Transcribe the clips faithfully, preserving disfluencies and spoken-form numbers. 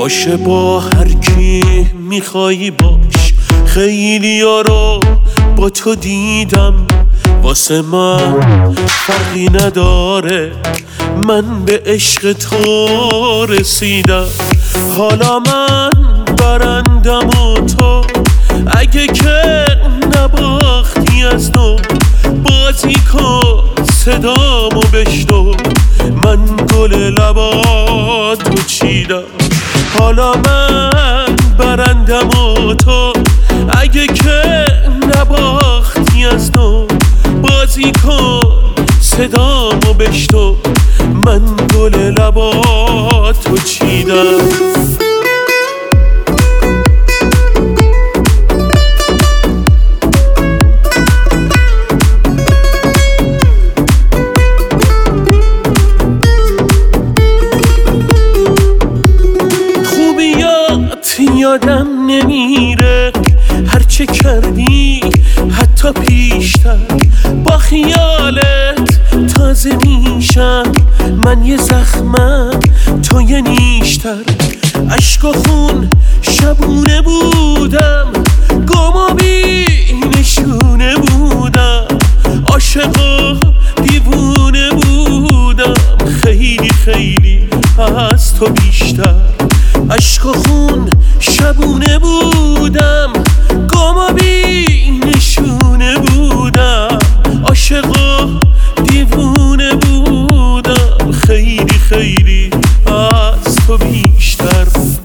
باشه با هر کی میخوایی باش، خیلی ها رو با تو دیدم، واسه من فرقی نداره، من به عشق تو رسیدم. حالا من برندم و تو اگه که نباختی از نو، بازی کن صدامو بشنو، من گل لباتو چیدم. حالا من برندم و تو اگه که نباختی از نو، بازی کن صدامو بشنو، من گل لباتو چیدم. یادم نمیره هرچه کردی، حتی پیشتر با خیالت تازه میشم، من یه زخمم تو یه نیشتر. عشق و خون شبونه بودم، گم و بی نشونه بودم، عاشق و دیوونه بودم، خیلی خیلی از تو بیشتر. عشق و خون شبونه بودم، گم و بی نشونه بودم، عاشق و دیوونه بودم، خیلی خیلی از تو بیشتر.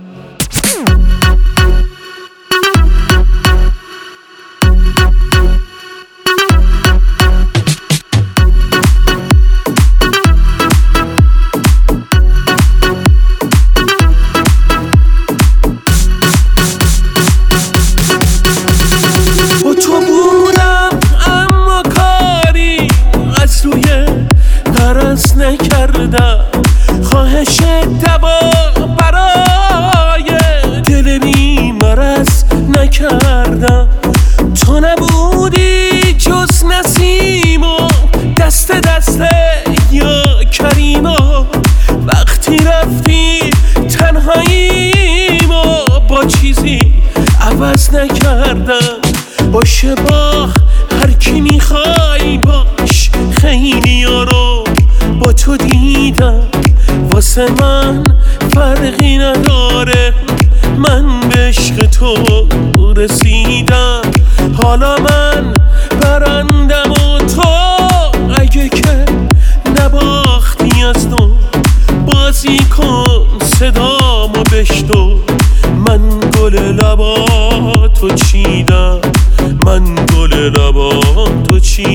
نکردم خواهش دوا برای دل بیمارس نکردم، تو نبودی جز نسیم و دست دست یا کریما، وقتی رفتی تنهاییم و با چیزی عوض نکردم. باشه با هر کی میخوای باش، خیلی ها رو با تو دیدم، واسه من فرقی نداره، من به عشق تو رسیدم. حالا من برندم و تو اگه که نباختی از نو، بازی کن صدامو بشنو، من گل لباتو چیدم، من گل لباتو چیدم.